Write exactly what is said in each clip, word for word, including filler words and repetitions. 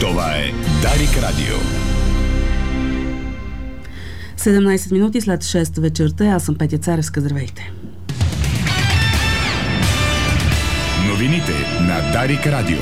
Това е Дарик Радио. седемнайсет минути след шест вечерта. Аз съм Петя Царевска. Здравейте. Новините на Дарик Радио.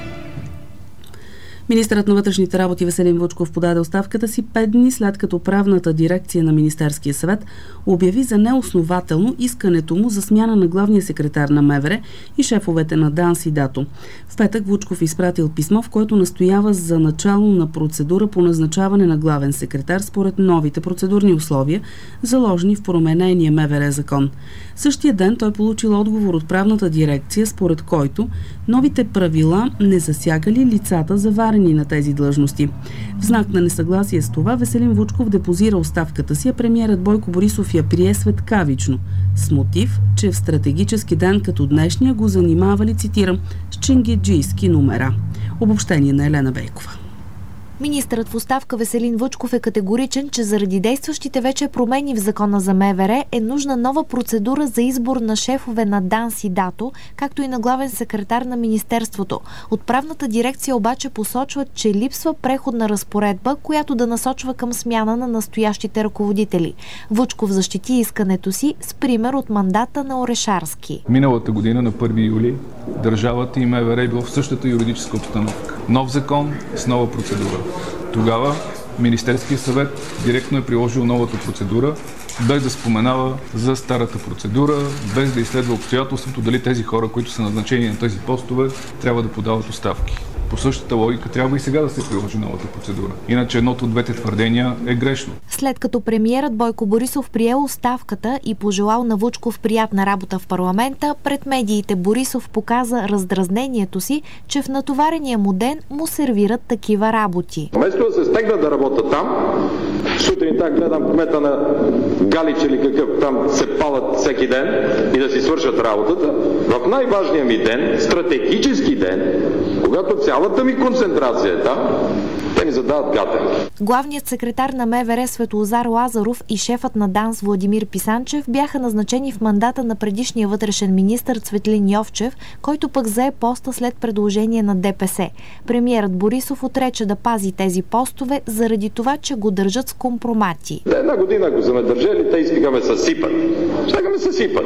Министърът на вътрешните работи Веселин Вучков подаде оставката си пет дни след като правната дирекция на Министерския съвет обяви за неоснователно искането му за смяна на главния секретар на МВР и шефовете на ДАНС и ДАТО. В петък Вучков изпратил писмо, в което настоява за начало на процедура по назначаване на главен секретар според новите процедурни условия, заложени в променения МВР закон. Същия ден той получил отговор от правната дирекция, според който новите правила не засягали лицата, заварени на тези длъжности. В знак на несъгласие с това Веселин Вучков депозира оставката си, а премиерът Бойко Борисов я прие светкавично, с мотив, че в стратегически ден като днешния го занимавали, цитирам, с ченгеджийски номера. Обобщение на Елена Бейкова. Министърът в оставка Веселин Вучков е категоричен, че заради действащите вече промени в закона за МВР е нужна нова процедура за избор на шефове на ДАНС и ДАТО, както и на главен секретар на Министерството. От правната дирекция обаче посочват, че липсва преходна разпоредба, която да насочва към смяна на настоящите ръководители. Вучков защити искането си с пример от мандата на Орешарски. Миналата година на първи юли държавата и МВР е било в същата юридическа обстановка. Нов закон с нова процедура. Тогава Министерският съвет директно е приложил новата процедура, без да споменава за старата процедура, без да изследва обстоятелството дали тези хора, които са назначени на тези постове, трябва да подават оставки. По същата логика трябва и сега да се приложи новата процедура. Иначе едното от двете твърдения е грешно. След като премиерът Бойко Борисов приел оставката и пожелал на Вучков приятна работа в парламента, пред медиите Борисов показа раздразнението си, че в натоварения му ден му сервират такива работи. Вместо да се стегна да работя там, сутринта гледам кмета на Галич или какъв там се палят всеки ден и да си свършат работата, в най-важния ми ден, стратегически ден, когато цялата ми концентрация е там, те ни задават гатенки. Главният секретар на МВР Светлозар Лазаров и шефът на ДАНС Владимир Писанчев бяха назначени в мандата на предишния вътрешен министър Цветлин Йовчев, който пък зае поста след предложение на ДПС. Премиерът Борисов отрече да пази тези постове заради това, че го държат с компромати. Една година, ако са ме държали, те искаха ме съсипат. Ще ме съсипат.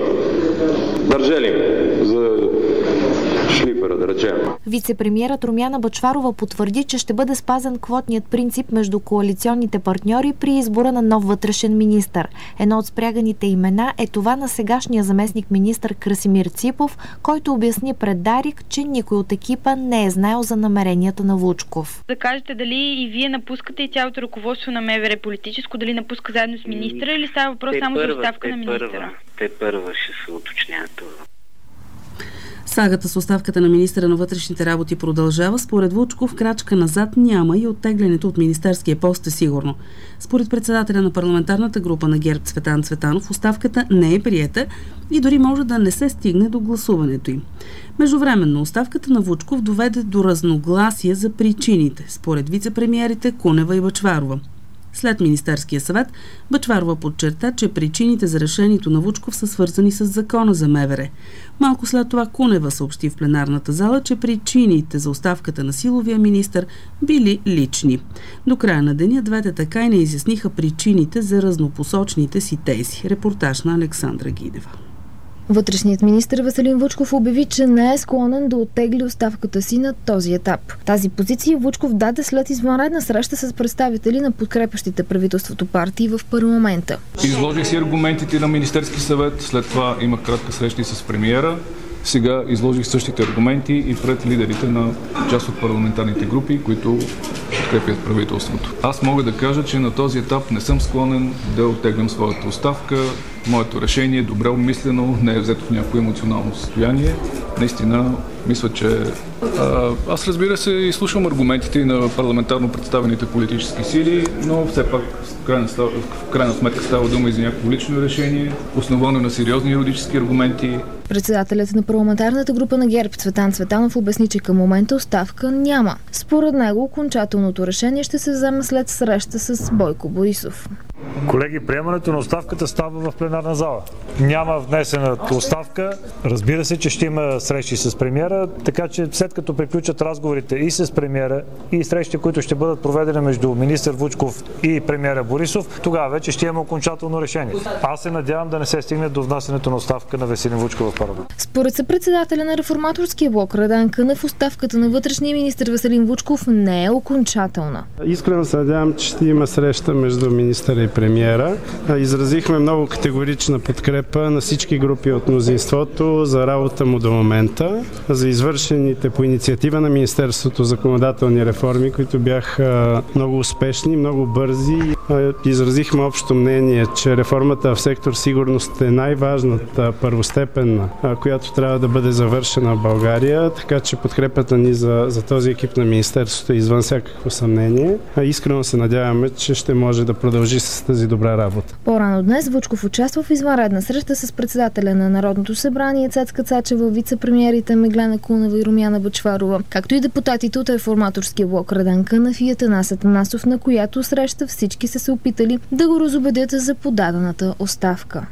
Държали ме за шлифера, да речем. Вице-премиерът Румяна Бъчварова потвърди, че ще бъде спазен квотният принцип между коалиционните партньори при избора на нов вътрешен министър. Едно от спряганите имена е това на сегашния заместник-министър Красимир Ципов, който обясни пред Дарик, че никой от екипа не е знаел за намеренията на Вучков. Да кажете дали и вие напускате и цялото ръководство на МВР политическо, дали напуска заедно с министъра или става въпрос само за оставка на министъра? Те първа ще се уточнят това. Сагата с оставката на министъра на вътрешните работи продължава. Според Вучков крачка назад няма и оттеглянето от министерския пост е сигурно. Според председателя на парламентарната група на ГЕРБ Цветан Цветанов, оставката не е приета и дори може да не се стигне до гласуването им. Междувременно оставката на Вучков доведе до разногласие за причините, според вице-премиерите Кунева и Бъчварова. След Министерския съвет, Бъчварова подчерта, че причините за решението на Вучков са свързани с закона за МВР. Малко след това Кунева съобщи в пленарната зала, че причините за оставката на силовия министър били лични. До края на деня двете така и не изясниха причините за разнопосочните си тези. Репортаж на Александра Гидева. Вътрешният министър Веселин Вучков обяви, че не е склонен да оттегли оставката си на този етап. Тази позиция Вучков даде след извънредна среща с представители на подкрепящите правителството партии в парламента. Изложих си аргументите на Министерски съвет, след това имах кратка среща и с премиера. Сега изложих същите аргументи и пред лидерите на част от парламентарните групи, които подкрепят правителството. Аз мога да кажа, че на този етап не съм склонен да оттеглям своята оставка. Моето решение е добре обмислено, не е взето в някакво емоционално състояние. Наистина, мисля, че а, аз разбира се и слушам аргументите и на парламентарно представените политически сили, но все пак в крайна, в крайна сметка става дума и за някакво лично решение, основано на сериозни юридически аргументи. Председателят на парламентарната група на ГЕРБ Цветан Цветанов обясни, че към момента оставка няма. Според него окончателното решение ще се вземе след среща с Бойко Борисов. Колеги, приемането на оставката става в пленарна зала. Няма внесена оставка. Разбира се, че ще има срещи с премиера, така че след като приключат разговорите и с премиера, и срещи, които ще бъдат проведени между министър Вучков и премиера Борисов, тогава вече ще има окончателно решение. Аз се надявам да не се стигне до внасянето на оставка на Веселин Вучков в парламент. Според съпредседателя на Реформаторския блок Радан Кънев, оставката на вътрешния министър Веселин Вучков не е окончателна. Искрено се надявам, че ще има среща между министъра и премиера. Изразихме много категорична подкрепа на всички групи от мнозинството за работа му до момента, за извършените по инициатива на Министерството законодателни реформи, които бяха много успешни, много бързи. Изразихме общо мнение, че реформата в сектор сигурност е най-важната първостепенна, която трябва да бъде завършена в България, така че подкрепата ни за, за този екип на Министерството е извън всякакво съмнение. Искрено се надяваме, че ще може да продължи с тази добра работа. По-рано днес Вучков участва в извънредна среща с председателя на Народното събрание Цецка Цачева, вице-премиерите Меглена Кунева и Румяна Бъчварова, както и депутатите от Реформаторския блок Радан Кънев и Атанас Атанасов, на която среща всички са се опитали да го разубедят за подадената оставка.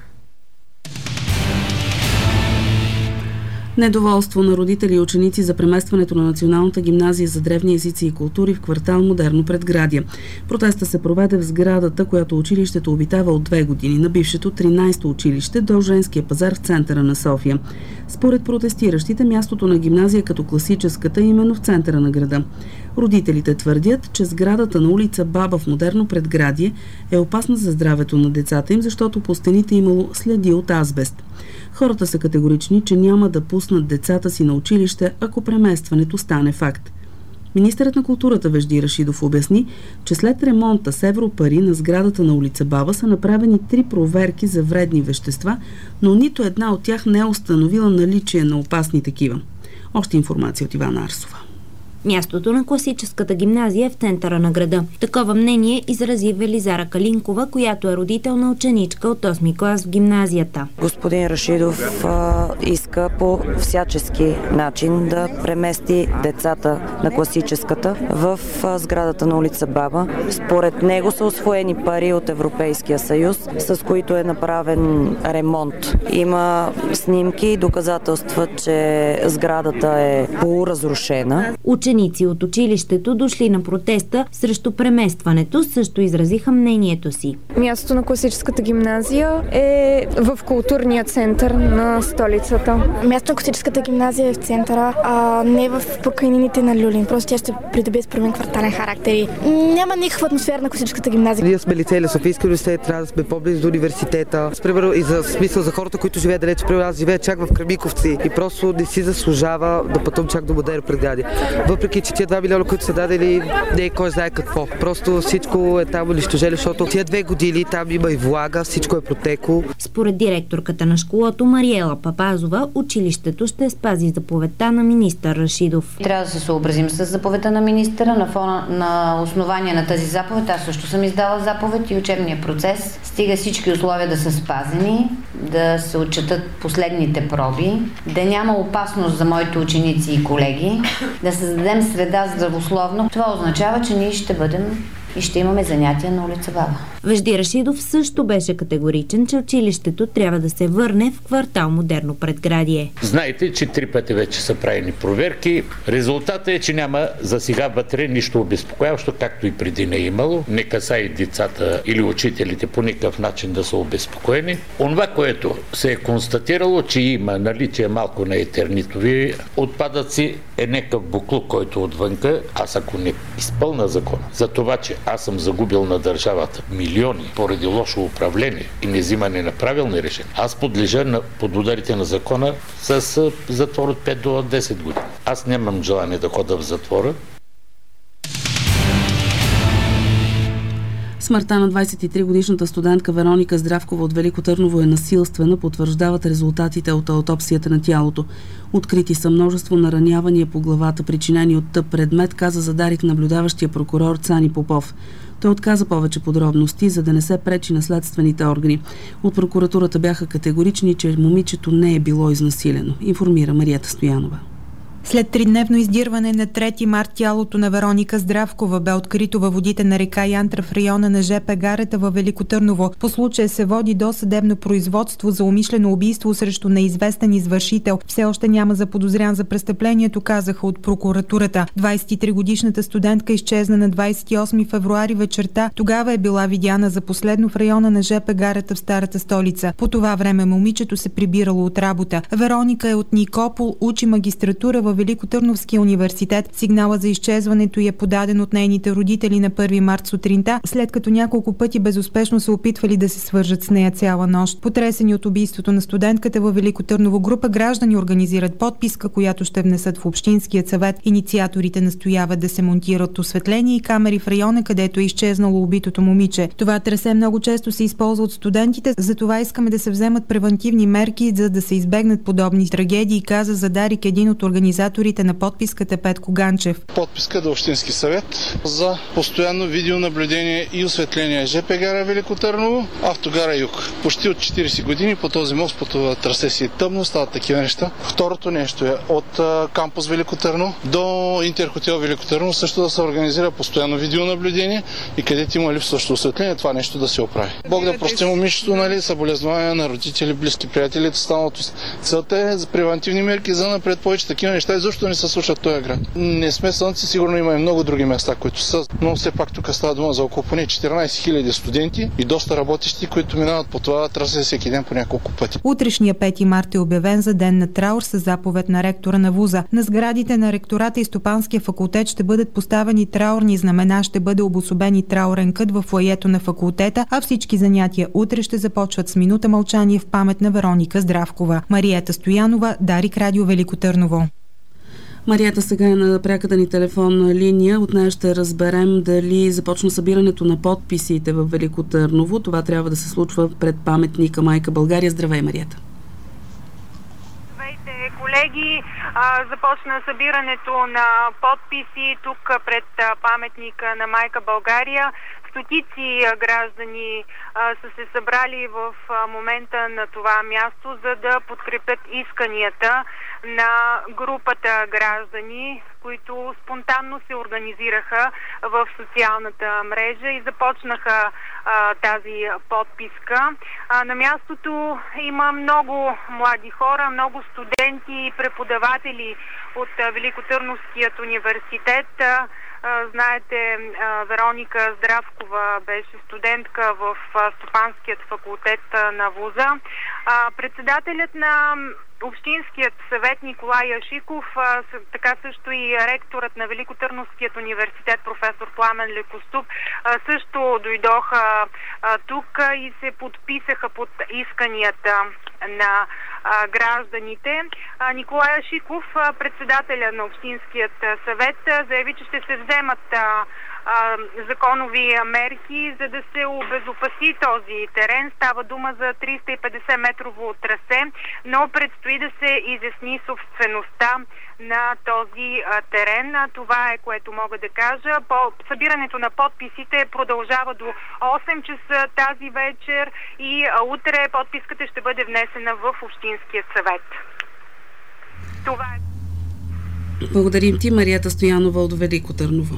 Недоволство на родители и ученици за преместването на Националната гимназия за древни езици и култури в квартал Модерно Предградие. Протеста се проведе в сградата, която училището обитава от две години, на бившето тринайсето училище до Женския пазар в центъра на София. Според протестиращите, мястото на гимназия като класическата е именно в центъра на града. Родителите твърдят, че сградата на улица Баба в Модерно Предградие е опасна за здравето на децата им, защото по стените имало следи от азбест. Хората са категорични, че няма да пуснат децата си на училище, ако преместването стане факт. Министърът на културата Вежди Рашидов обясни, че след ремонта с европари на сградата на улица Баба са направени три проверки за вредни вещества, но нито една от тях не е установила наличие на опасни такива. Още информация от Ивана Арсова. Мястото на класическата гимназия е в центъра на града. Такова мнение изрази Велизара Калинкова, която е родител на ученичка от осми клас в гимназията. Господин Рашидов а, иска по всячески начин да премести децата на класическата в а, сградата на улица Баба. Според него са усвоени пари от Европейския съюз, с които е направен ремонт. Има снимки и доказателства, че сградата е полуразрушена. Ученици от училището, дошли на протеста срещу преместването, също изразиха мнението си. Мястото на класическата гимназия е в културния център на столицата. Мястото на класическата гимназия е в центъра, а не в покрайнините на Люлин. Просто тя ще придобие според квартален характер и няма никаква атмосфера на класическата гимназия. Ние сме лице Софийски университет, трябва да сме по-близо до университета. Примерно и за смисъл за хората, които живеят далеч, примерно аз живея чак в Кремиковци и просто не си заслужава да пътувам чак до Модерно Предградие. Въпреки че тия два милиона, които са дадели, не е кой знае какво. Просто всичко е там унищожено, защото тия две години там има и влага, всичко е протекло. Според директорката на школата Мариела Папазова, училището ще спази заповедта на министър Рашидов. Трябва да се съобразим с заповедта на министъра. На фона на основание на тази заповед, аз също съм издала заповед и учебния процес. Стига всички условия да са спазени, да се отчетат последните проби, да няма опасност за моите ученици и колеги, да създадем среда здравословно. Това означава, че ние ще бъдем и ще имаме занятия на улица Баба. Вежди Рашидов също беше категоричен, че училището трябва да се върне в квартал Модерно Предградие. Знаете, че три пъти вече са правени проверки. Резултатът е, че няма за сега вътре нищо обезпокояващо, както и преди не е имало. Не касае децата или учителите по никакъв начин да са обезпокоени. Онова, което се е констатирало, че има наличие малко на етернитови отпадъци, е някакъв буклук, който отвънка. Аз ако не изпълна закона за това, че аз съм загубил на държавата милиони поради лошо управление и невзимане на правилни решения, аз подлежа на, под ударите на закона с затвор от пет до десет години. Аз нямам желание да хода в затвора. Смъртта на двадесет и три годишната студентка Вероника Здравкова от Велико Търново е насилствена, потвърждават резултатите от аутопсията на тялото. Открити са множество наранявания по главата, причинени от тъп предмет, каза за Дарик наблюдаващия прокурор Цани Попов. Той отказа повече подробности, за да не се пречи на следствените органи. От прокуратурата бяха категорични, че момичето не е било изнасилено, информира Марията Стоянова. След тридневно издирване на трети март тялото на Вероника Здравкова бе открито във водите на река Янтра в района на жп гарата във Велико Търново. По случая се води досъдебно производство за умишлено убийство срещу неизвестен извършител. Все още няма заподозрян за престъплението, казаха от прокуратурата. двадесет и три годишната студентка изчезна на двадесет и осми февруари вечерта. Тогава е била видяна за последно в района на жп гарата в Старата столица. По това време момичето се прибирало от работа. Вероника е от Никопол, учи магистратура във Великотърновския университет. Сигнала за изчезването й е подаден от нейните родители на първи март сутринта, след като няколко пъти безуспешно се опитвали да се свържат с нея цяла нощ. Потресени от убийството на студентката във Велико Търново, група граждани организират подписка, която ще внесат в Общинският съвет. Инициаторите настояват да се монтират осветление и камери в района, където е изчезнало убитото момиче. Това трасе много често се използва от студентите, затова искаме да се вземат превантивни мерки, за да се избегнат подобни трагедии, каза за Дарик един от организаторите на подписката Петко Ганчев. Подписка до Общински съвет за постоянно видеонаблюдение и осветление жп гара Велико Търново, автогара Юг. Почти от четиридесет години по този мост, по това трасе си е тъмно, стават такива неща. Второто нещо е от кампус Велико Търново до Интерхотел Велико Търново също да се организира постоянно видеонаблюдение и където има липсващо осветление, това нещо да се оправи. Бог да прости момичето, нали, съболезнования на родители, близки, приятели, останалото. Целта е за превантивни мерки за напред, повече такива неща изобщо не се случват в този град. Не сме слънци, сигурно има и много други места, които са, но все пак тук става дума за около поне четиринадесет хиляди студенти и доста работещи, които минават по това трасе всеки ден по няколко пъти. Утрешния пети март е обявен за ден на траур с заповед на ректора на вуза. На сградите на ректората и Стопанския факултет ще бъдат поставени траурни знамена, ще бъде обособен и траурен кът в фоайето на факултета, а всички занятия утре ще започват с минута мълчание в памет на Вероника Здравкова. Мариета Стоянова, Дарик радио Велико Търново. Марията сега е на пряката ни телефонна линия. От нея ще разберем дали започна събирането на подписите в Велико Търново. Това трябва да се случва пред паметника Майка България. Здравей, Марията. Здравейте, колеги. Започна събирането на подписи тук пред паметника на Майка България. Стотици граждани а, са се събрали в а, момента на това място, за да подкрепят исканията на групата граждани, които спонтанно се организираха в социалната мрежа и започнаха а, тази подписка. А, на мястото има много млади хора, много студенти и преподаватели от а, Великотърновският университет. Знаете, Вероника Здравкова беше студентка в Стопанският факултет на вуза. Председателят на Общинският съвет Николай Яшиков, така също и ректорът на Великотърновският университет професор Пламен Лекоступ също дойдоха тук и се подписаха под исканията на гражданите. Николай Яшиков, председателя на Общинският съвет, заяви, че ще се вземат законови мерки, за да се обезопаси този терен. Става дума за триста и петдесет метрово трасе, но предстои да се изясни собствеността на този терен. Това е, което мога да кажа. По събирането на подписите продължава до осем часа тази вечер и утре подписката ще бъде внесена в Общинския съвет. Това е. Благодарим ти, Марията Стоянова от Велико Търново.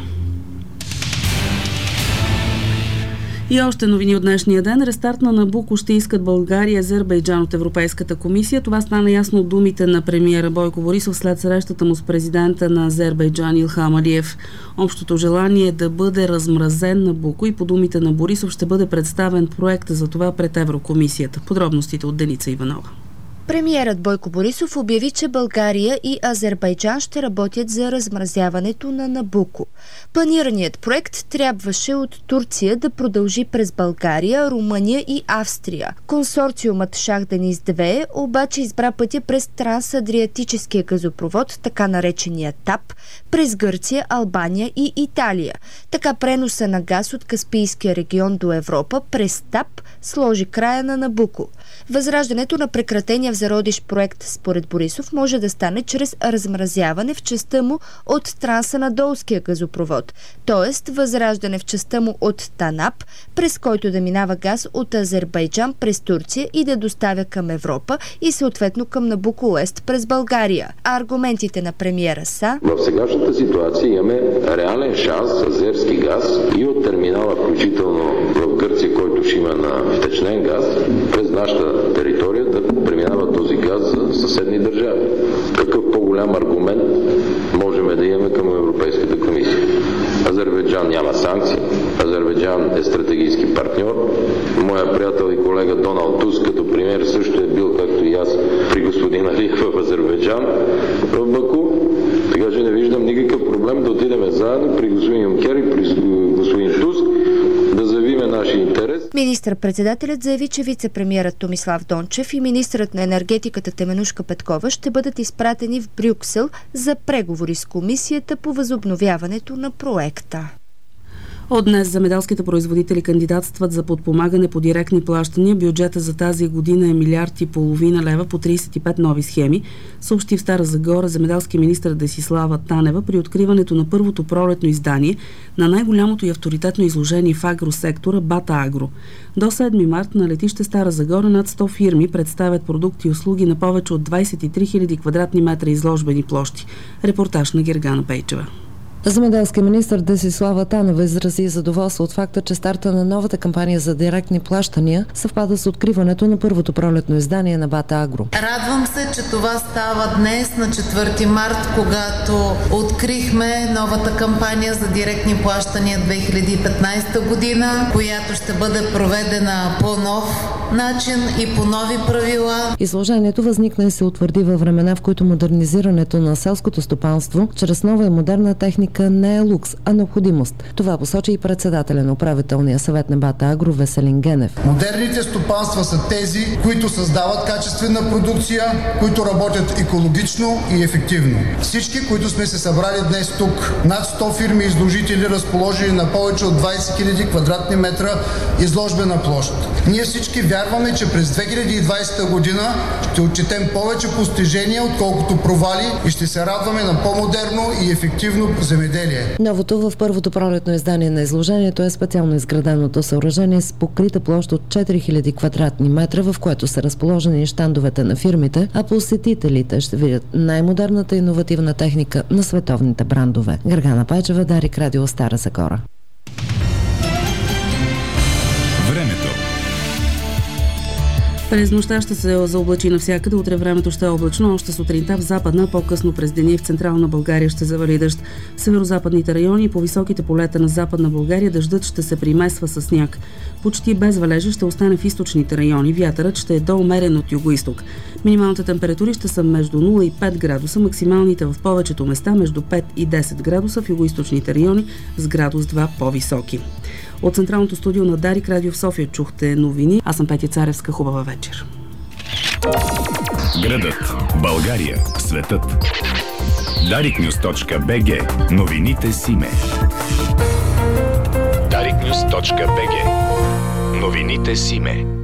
И още новини от днешния ден. Рестарт на Набуко ще искат България и Азербайджан от Европейската комисия. Това стана ясно от думите на премиера Бойко Борисов след срещата му с президента на Азербайджан Илхам Алиев. Общото желание е да бъде размразен Набуко и по думите на Борисов ще бъде представен проект за това пред Еврокомисията. Подробностите от Деница Иванова. Премиерът Бойко Борисов обяви, че България и Азербайджан ще работят за размразяването на Набуко. Планираният проект трябваше от Турция да продължи през България, Румъния и Австрия. Консорциумът Шах Дениз две обаче избра пътя през трансадриатическия газопровод, така наречения ТАП, през Гърция, Албания и Италия. Така преноса на газ от Каспийския регион до Европа през ТАП сложи края на Набуко. Възраждането на прекратения зародиш проект според Борисов може да стане чрез размразяване в частта му от трансанадолския газопровод, т.е. възраждане в частта му от Танап, през който да минава газ от Азербайджан през Турция и да доставя към Европа и съответно към Набуко Уест през България. А аргументите на премиера са: в сегашната ситуация имаме реален шанс азерски газ и от терминала, включително в Гърция, който ще има на втечнен газ, през нашата територия да преминава този газ за съседни държави. Какъв по-голям аргумент можем да имаме към Европейската комисия? Азербайджан няма санкции. Азербайджан е стратегически партньор. Моя приятел и колега Доналд Туск като премиер също е бил, както и аз, при господин Алиев в Азербайджан, в Баку. Така че не виждам никакъв проблем да отидем заедно при господин Юнкер и при господин Туск да заявиме нашия интерес. Министър-председателят заяви, че вице-премиерът Томислав Дончев и министърът на енергетиката Теменушка Петкова ще бъдат изпратени в Брюксел за преговори с комисията по възобновяването на проекта. От днес земеделските производители кандидатстват за подпомагане по директни плащания. Бюджета за тази година е милиард и половина лева по тридесет и пет нови схеми, съобщи в Стара Загора земеделски министър Десислава Танева при откриването на първото пролетно издание на най-голямото и авторитетно изложение в агросектора Бата Агро. До седми март на летище Стара Загора над сто фирми представят продукти и услуги на повече от двадесет и три хиляди квадратни метра изложбени площи. Репортаж на Гергана Пейчева. Земеделски министър Десислава Танева изрази задоволство от факта, че старта на новата кампания за директни плащания съвпада с откриването на първото пролетно издание на Бата Агро. Радвам се, че това става днес на четвърти март, когато открихме новата кампания за директни плащания две хиляди и петнадесета година, която ще бъде проведена по нов начин и по нови правила. Изложението възникна и се утвърди във времена, в които модернизирането на селското стопанство чрез нова и модерна техника не е лукс, а необходимост. Това посочи и председателя на управителния съвет на Бата Агро Веселин Генев. Модерните стопанства са тези, които създават качествена продукция, които работят екологично и ефективно. Всички, които сме се събрали днес тук, над сто фирми изложители, разположени на повече от двадесет хиляди квадратни метра изложбена площ. Ние всички вярваме, че през две хиляди и двадесета година ще отчетем повече постижения, отколкото провали, и ще се радваме на по-модерно и ефективно земеделие. Новото в първото пролетно издание на изложението е специално изграденото съоръжение с покрита площ от четири хиляди квадратни метра, в което са разположени щандовете на фирмите, а посетителите ще видят най-модерната иновативна техника на световните брандове. Гергана Пайчева, Дарик, Радио Стара Загора. През нощта ще се заоблачи навсякъде, утре времето ще е облачно, още сутринта в западна, по-късно през деня и в централна България ще завали дъжд. В северозападните райони и по високите полета на западна България дъждът ще се примесва с сняг. Почти без валежи ще остане в източните райони. Вятърът ще е доумерен от югоизток. Минималните температури ще са между нула и пет градуса, максималните в повечето места между пет и десет градуса, в югоизточните райони с градус два по-високи. От централното студио на Дарик Радио в София чухте новини. Аз съм Петя Царевска. Хубава вечер. Градът, България, светът. дарик нюз точка би джи. Новините с име. дарик нюз точка би джи. Новините с име.